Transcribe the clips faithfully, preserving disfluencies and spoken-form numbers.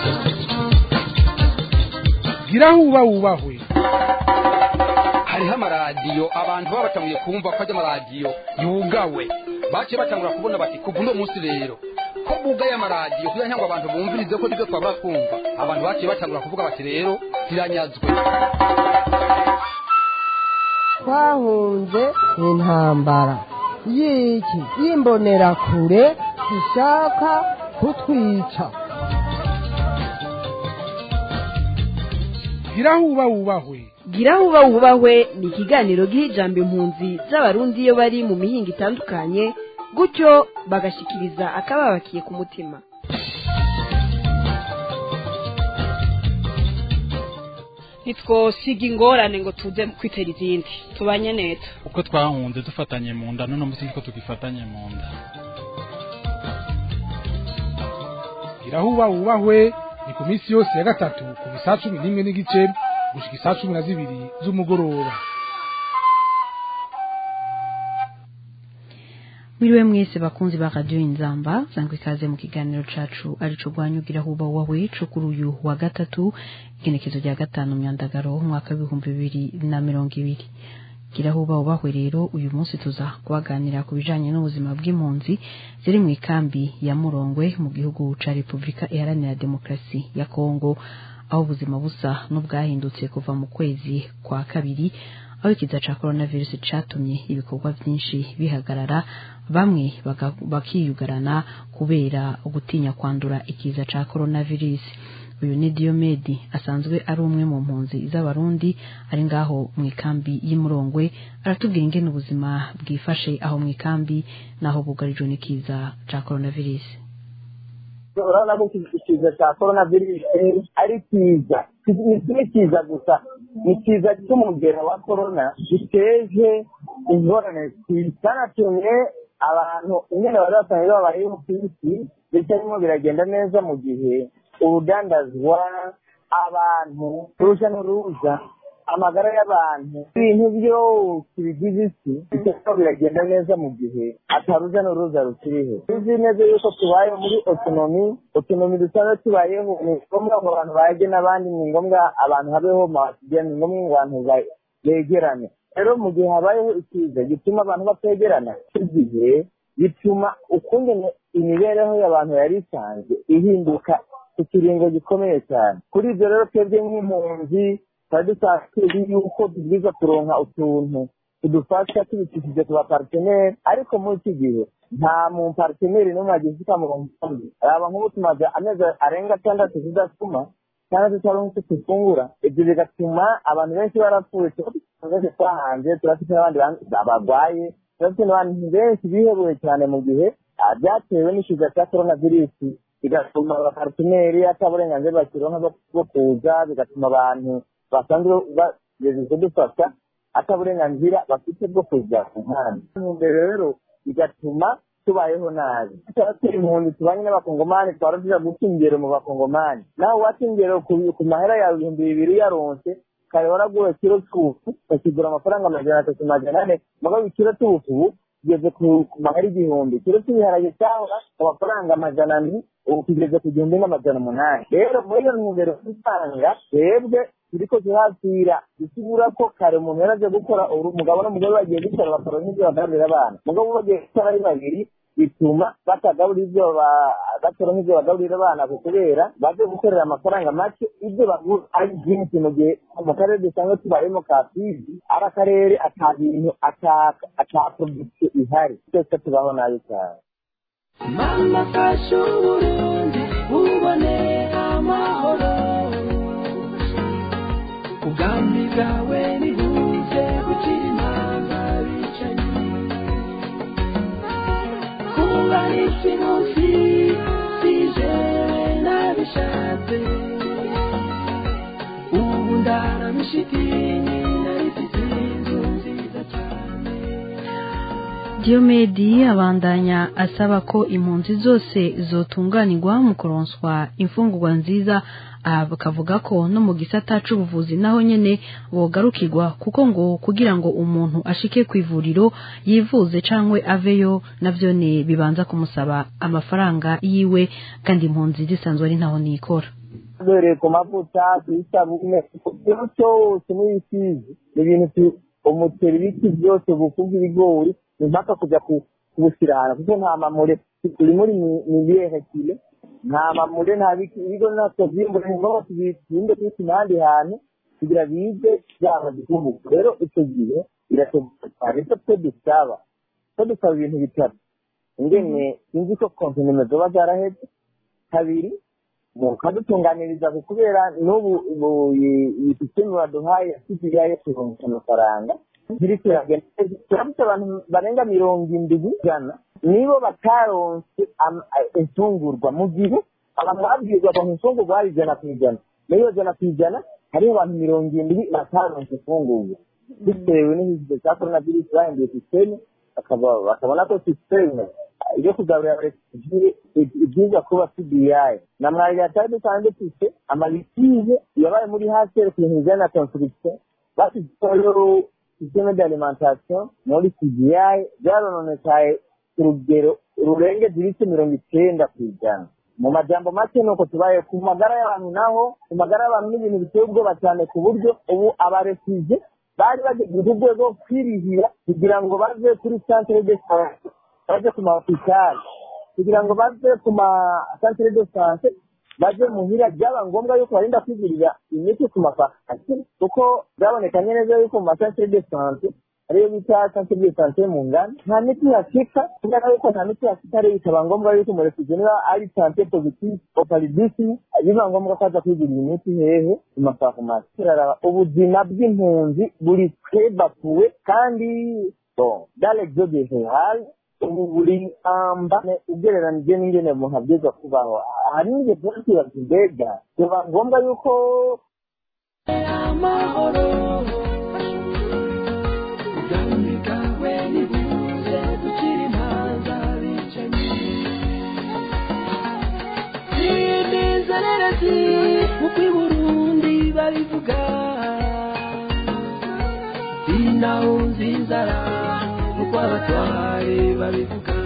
gira huba wubahwe. hariho amaradiyo abantu baba batanguye kumva ko ajya amaradiyo yugawe baciye batangura kubona bati kuva uno munsi rero ko bugaye amaradiyo kugira ngo abantu bumvirize ko nibyo twabura kumva abantu baciye batangura kuvuga bati rero ziranyazwe. twahunze intambara y'iki y'imbonerakure ishaka kutwica. gira huba wubahwe. gira huba wubahwe ni ikiganiro giha ijambo impunzi z'abarundi iyo bari mu mihinga itandukanye gutyo bagashikiriza akababakiye ku mutima. ntitwosiga ingorane ngo tuze kwitera izindi tubanye neza uko twahunze dufatanye mu nda none musi niko tugifatanye mu nda. gira huba wubahwe ni ku minsi yose ya gatatu ku saa cumi n'imwe n'igice gushika saa cumi na zibiri z'umugoroba. Mwiriwe mwese bakunzi ba Radio Inzamba, sangwe ikaze mu kiganiro cacu arico gwanyugira huba wawe co kuri uyu wa gatatu igenekezo rya gatanu myandagaro umwaka w'ibihumbi bibiri na mirongo ibiri. Gira huba ubahwe rero uyu munsi tuza kubaganira ku bijanye n'ubuzima bw'impunzi ziri mu ikambi ya Murongwe mu gihugu ca Republika Iharanira Demokarasi ya Kongo, aho ubuzima busa n'ubwahindutse kuva mu kwezi kwa kabiri aho ikiza ca coronavirus catumye ibikorwa byinshi bihagarara, bamwe bakiyugarana kubera gutinya kwandura ikiza ca coronavirus. Uyu ni Diomedi asanzwe ari umwe mu mpunzi z'abarundi ari ngaho mu ikambi y'Imurongwe, aratubwira ingene ubuzima bwifashe aho mu ikambi naho bugarijwe n'ikiza ca coronavirus. urabona ko ikiza cya coronavirus ari kiza ni kiza gusa ni kiza cy'umugera wa corona giteje ingorane cyanatumye abantu ingene bari basanzwe babayeho ku isi bitarimo biragenda neza mu gihe urudandazwa abantu uruja n'uruza amagara y'abantu ibintu byose bigize isi bitarimo biragenda neza mu gihe ataruja n'uruza rukiriho. tuzi neza yuko tubayeho muri autonomy autonomy dusanzwe tubayeho ni ngombwa ngo abantu bajye n'abandi, ni ngombwa abantu habeho mawasijya, ni ngombwa ngo abantu begerane. rero mu gihe habayeho ikiza gituma abantu bategerana igihe bituma ukungene imibereho y'abantu yari isanzwe ihinduka ku kiringo gikomeye cyane. kuri ibyo rero twebwe nk'impunzi twari dusanzwe yuko tubwiza kuronka utuntu tudufasha tubikishije tuba parteneri, ariko muri iki gihe nta mu parteneri n'umwe agize ikamurongo kambi. aba nk'ubu tumaze amezi arenga atandatu tudasuma cyangwa tutaronka icyo dufungura, ibyo bigatuma abantu benshi barapfuye. tuba twahanze turafite n'abandi barwaye, turafite n'abantu benshi bihebuye cyane mu gihe byatewe n'ikiza cya coronavirus, bigatuma abaparteneri ataburenganzira bakironka bwo kuza, bigatuma abantu basanzwe bageze kudufasha ataburenganzira bafite bwo kuza ku nkambi. imbere rero bigatuma tubayeho nabi. turi impunzi tubanye n'abakongomani, twarashobora guca ingero mu bakongomani. nawe waca ingero ku mahera yawe ibihumbi bibiri yaronse kare waraguwe kiro cy'ubufu ukigura amafaranga amajana atatu majana ane, mugabo ikiro cy'ubufu kigeze ku mahera igihumbi. ikiro cy'ibiharage cyangwa amafaranga amajana abiri ubu kigeze ku gihumbi n'amajana umunani. rero muri iyo ntumbero usanga twebwe turiko tuhasira bisigura ko kare umuntu yaraje gukora umugabo n'umugore bagiye gukora bakora n'ibyo bagaburira abana, mugabo bagiye gukora ari babiri bituma batagaburira ibyo bakora n'ibyo bagaburira abana kubera baje gukorera amafaranga make. ibyo bagura ari byinshi mu gihe mu karere dusanzwe tubayemo ka Fizi ari akarere ata bintu ata production ihari, twese tubaho nabi cyane. mama fasha uburundi ubone amahoro, ubwami bwawe nibuze gukira imanga bicanyi, kuba isi munsi sijewe nabishatse, ubu ndaramishitini narifite inzu nziza cyane. Diomedi abandanya asaba ko impunzi zose zotunganirwa mu kuronswa imfungurwa nziza, bakavuga ko no mu gisata c'ubuvuzi naho nyene bogarukirwa, kuko ngo kugira ngo umuntu ashike ku ivuriro yivuze cankwe aveyo navyone bibanza kumusaba amafaranga yiwe, kandi impunzi zisanzwe ari ntaho nikora. duhereye ku mavuta ku isabune ibintu cyose n'ibisizi ni ibintu umuceri ibiti byose bukunga ibigori ni mpaka kujya kubushyira ahantu kuko nta mamure turi muri miliyoni kile nta mamure nta ibigo natwe byimbura ngo tubitsinde twese n'ahandi hantu kugira bize byamaze kuvuga rero icyo gihe birashoboka rero twe dusaba twe dusaba ibintu bitatu ingene sinzi ko kontineme zoba zaraheze kabiri mukadutunganiriza kubera n'ubu iyi system baduhaye yasigaye kuronka amafaranga ziri kiragenda turabutse abantu barenga mirongo indwi jana nibo bataronse imfungurwa mu gihe abantu babwirwa ngo imfungurwa ari ijana ku ijana niyo jana ku ijana hariho abantu mirongo indwi bataronse imfungurwa bitewe n'ikibazo cya corona virus bahinduye system bakabona ko system iyo kugaburira abarekije ibyiza kuba C D I na mwari yatari dusanzwe dufite amalitije yabaye muri hasi ku bintu bijyanye na construction basizeho systeme d'alimentation muri C D I byarononekaye ku rugero rurenge dirisi mirongo icyenda ku ijana mu majambo make nuko tubaye ku magara y'abantu naho ku magara y'abantu n'ibintu biteye ubwoba cyane ku buryo ubu abarekije bari bagiye ku rwego rwo kwirihira kugira ngo bave kuri centre de santé baje ku mahopitali kugira ngo baze ku ma centre de santé baje muhira byaba ngombwa yuko barinda kwigurira imiti ku mafarumasi kuko byabonekanye neza yuko mu ma centre de santé ariyo bita centre de santé mu ngana nta miti yashika kubera yuko nta miti yashika rero bikaba ngombwa yuko umurefugee niba ari santé positive opalidisi biba ngombwa ko aza kwigurira imiti hehe ku mafarumasi turaraba ubuzima bw'impunzi buri twebakuwe kandi bon dans l'exode général ubu buri amba ugereranije n'ingene umuntu abwirizwa kubaho hari n'igihe tuba twibaza mbega biba ngombwa yuko amahoro ugamika we nibuze dukira imanza bicanyi n'inzererezi mu kw'i Burundi babivuga inawunze inzara uko abatware babivuga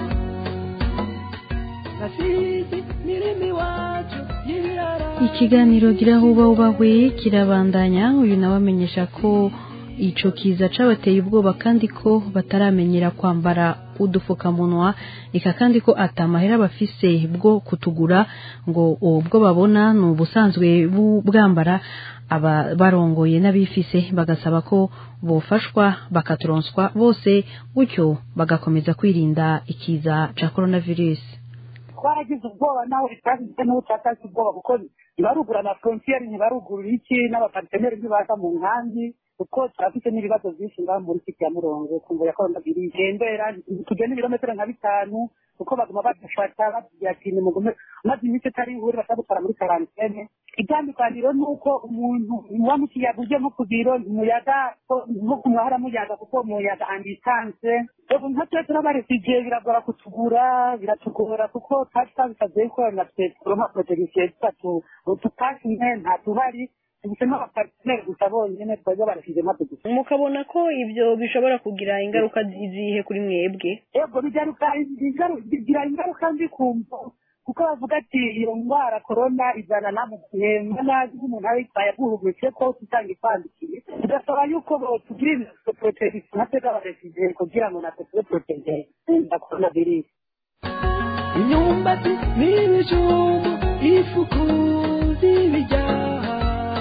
nasizi mirimi wacu y'ibirara. Ikiganiro girahuba ubahwe kirabandanya uyu nawe amenyesha ko ico kiza cabateye ubwoba kandi ko bataramenyera kwambara udufukamunwa eka kandi ko atamahera bafise bwo kutugura ngo ubwo babona ni ubusanzwe bwambara aba barongoye n'abifise bagasaba ko bofashwa bakaturonswa bose gutyo bagakomeza kwirinda ikiza ca coronavirus. twaragize ubwoba nawe twagize n'utakaje ubwoba kuko ntibarugura na frontiere ntibarugurura iki n'abaparteneri ntibaza mu nkambi kuko turafite n'ibibazo byinshi ngaho muri kiti ya Murongo kumva ya coronavirus igendera tugenda ibirometero nka bitanu kuko baguma badufata bagira ati ni mugume maze iminsi itari ihuri bakagutwara muri karantene. Itandukaniro ni uko umuntu muba mukiyaga uje nko ku biro umuyaga nko ku mwahara muyaga kuko umuyaga en distance ubu nka twe turabaresije biragora kutugura biratugora kuko twari twabisabye ko na twe turonka protection zitatu utupashine nta tuhari ubusema abaparteneri gusa bonyene twajya barashije mategeko. Mukabona ko ibyo bishobora kugira ingaruka zihe kuri mwebwe? Ego bigira ingaruka mbi kumva kuko bavuga ati iyo ndwara corona izana na muhema nazi umuntu ayitwaye guhugurije ko tutanga ifandikiye tugasaba yuko tugira protection natega barashije kugira ngo natwe protege na coronavirus. Inyumbati n'ibijumbu ifuku z'ibijyaha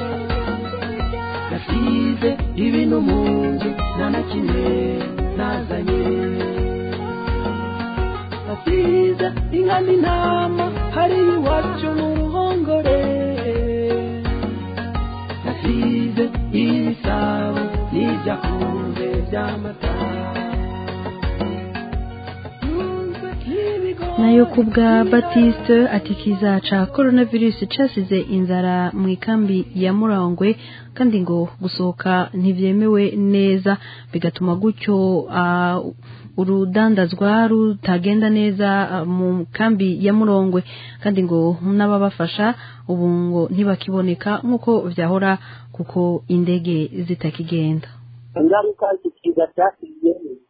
nasize ibintu mu nzu nta na kimwe nazanye nasize inka n'intama hari iwacu mu ruhongore nasize ibisabo n'ibyakunze by'amata nayo kubwa Baptiste atikiza ca coronavirus casize inzara mu ikambi ya Murangwe kandi ngo gusohoka ntivyemewe neza bigatuma gutyo uh, urudandazwa rutagenda neza uh, mu kambi ya Murangwe kandi ngo n'ababafasha ubu ngo ntibakiboneka nkuko vyahora kuko indege zitakigenda. Ngaruka ikiza cyasize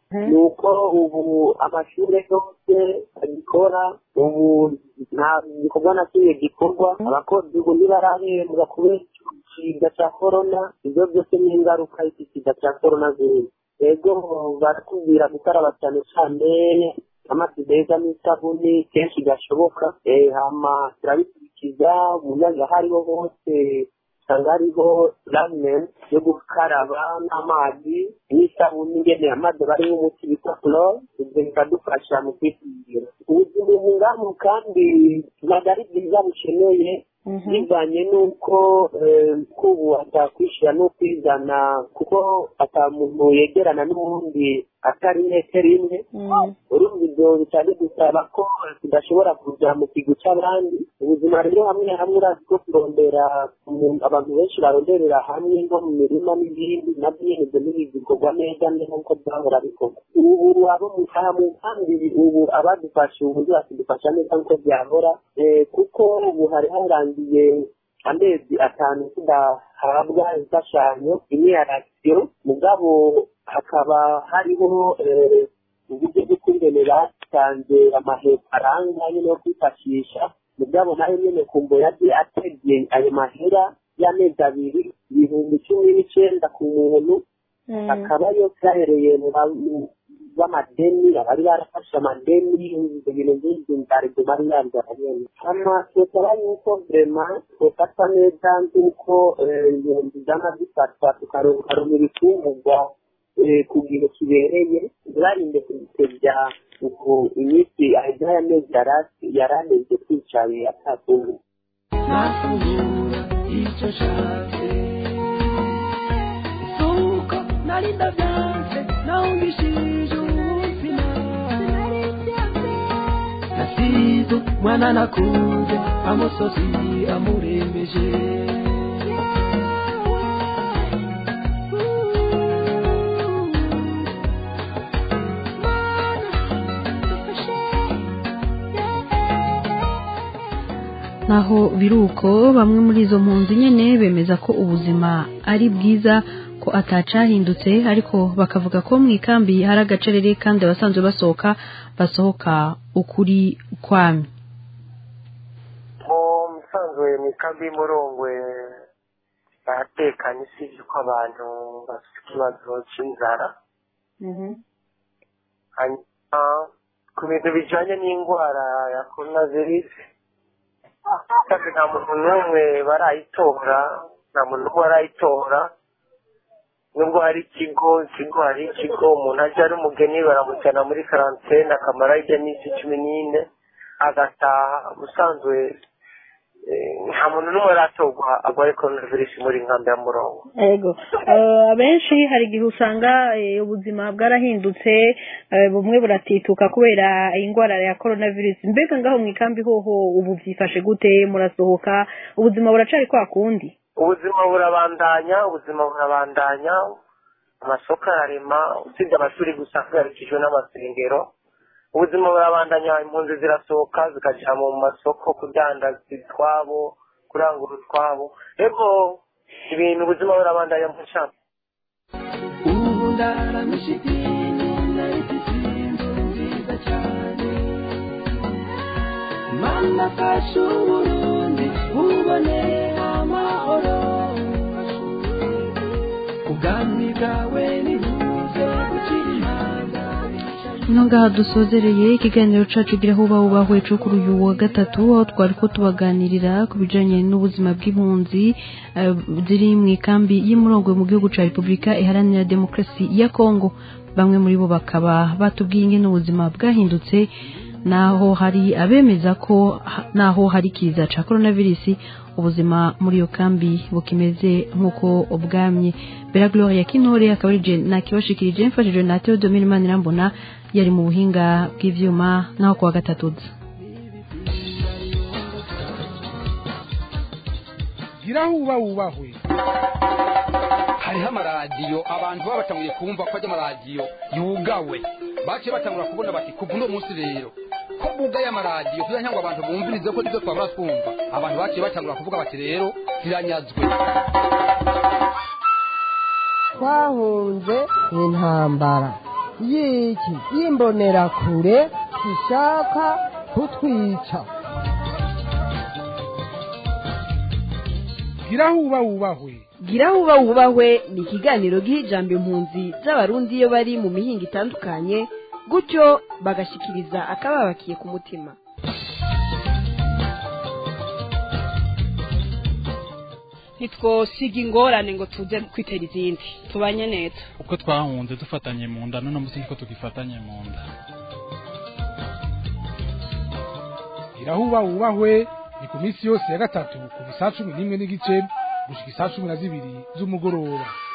ni uko ubu amashuri yose agikora ubu nta gikorwa na kimwe gikorwa abakozi ubu ntibarahembwa kubera ikiza cya korona ibyo byose ni ingaruka y'ikiza cya korona virusi rero baratubwira gukaraba cyane cyane amazi meza n'isabuni kenshi gashoboka hama turabikurikiza umunyaga hariho hose usanga hariho ravimenti yo gukaraba n'amazi n'isabuni ngeneye amazi bari nk'umuti bita chlore ibyo bikadufasha mu kwikingira ubuzima bungamu kandi ntabwo ari bwiza bukeneye bivanye n'uko kubu atakwishyura no kwizana kuko atamuntu yegerana n'ubundi atari metero imwe urumva ibyo bitari gusaba ko tudashobora kujya mu kigo cy'abandi ubuzima rero hamwe hamwe urazi ko kurondera abantu benshi baronderera hamwe nko mu mirima n'ibindi nabyo nyine ibyo ntibigirwa neza nk'uko byahora bikorwa ubu abo mu kamu kandi ubu abadufasha ubu bakidufasha neza nk'uko byahora kuko ubu hari harangiye amezi atanu tudahabwa imfashanyo imwe ya rasiyo mugabo hakaba hariho uburyo bwo kwiremera batanze amafaranga nyine yo kwifashisha mugabo nayo nyine kumbo yagiye ategeye ayo mahera y'amezi abiri ibihumbi cumi n'icyenda ku muntu akaba yose yahereye mu b'amadeni abari barafashe amadeni ibintu byinshi bitari bimara yabigana nyine hano twesaba yuko vrema twofata neza nk'uko ibihumbi byama bifatwa tukarumira ibifungurwa ku gihe kibereye barinde kubitebya uko iminsi aheza y'amezi yaraheze twicaye atatunga nafungura icyo nshatse suko nari ndabyanze nawungishije ubuzima nasize umwana nakunze amusozi amurembeje naho biruko bamwe muri izo mpunzi nyene bemeza ko ubuzima ari bwiza ko atacahindutse ariko bakavuga ko mu ikambi hari agacerere kandi abasanzwe basohoka basohoka ukuri kwami mu musanzwe mu ikambi y'Umurongwe baratekanye usibye ko abantu bafite ikibazo cy'inzara hanyuma ku bintu bijyanye n'indwara ya coronavirus kandi nta muntu n'umwe barayitora nta muntu n'umwe barayitora nubwo hari ikigo ikigo hari ikigo umuntu ajya ari umugeni baramujyana muri karantene akamara hirya n'isi cumi n'ine agataha ubusanzwe nta muntu n'umwe aratorwa arwaye coronavirus muri nkambi ya Murongo yego abenshi hari igihe usanga ubuzima bwarahindutse bumwe buratituka kubera indwara ya coronavirus mbega ngaho mu ikambi hoho ubu byifashe gute murasohoka ubuzima buracari kwa kundi ubuzima burabandanya ubuzima burabandanya amasoko ararema usibye amashuri gusa ahagarikijwe n'amasengero ubuzima burabandanya impunzi zirasohoka zikajya mu masoko kudandaza utwabo kurangura utwabo rero ibintu ubuzima burabandanya mu cyane ubu ndaramisha idini narifite inzu nziza cyane mana fasha uburundi bubone amahoro ubwami bwawe nibuze gukira imana ino ngaha dusozereye ikiganiro cacu gira huba ubahwe cyo kuri uyu wa gatatu aho twari ko tubaganirira ku bijanye n'ubuzima bw'impunzi ziri mu ikambi y'Umurongwe mu gihugu ca Republika Iharanira Demokarasi ya Kongo bamwe muri bo bakaba batubwiye ingene ubuzima bwahindutse naho hari abemeza ko naho hari kiza ca coronavirus ubuzima muri iyo kambi bukimeze nkuko ubwamye Bella Gloria Kinore akaba ari je nakibashikirije mfashije na Theodomir Manirambona yari mu buhinga bw'ivyuma naho kwa gatatu gira huba wubahwe hariho amaradiyo abantu baba batanguye kumva ko ajya amaradiyo yugawe baciye batangura kubona bati kuva uno munsi rero ko bugaye amaradiyo kugira ngo abantu bumvirize ko ibyo twabura twumva abantu baciye batangura kuvuga bati rero ziranyazwe twahunze intambara y'iki y'imbonerakure zishaka kutwica. gira huba wubahwe gira huba wubahwe ni ikiganiro giha ijambo impunzi z'abarundi iyo bari mu mihinga itandukanye gutyo bagashikiriza akababakiye ku mutima. ntitwosiga ingorane ngo tuze kwitera izindi tubanye neza uko twahunze dufatanye mu nda none musi niko tugifatanye mu nda. gira huba wubahwe ni ku minsi yose ya gatatu kuva saa cumi n'imwe n'igice gushika isaa cumi na zibiri z'umugoroba.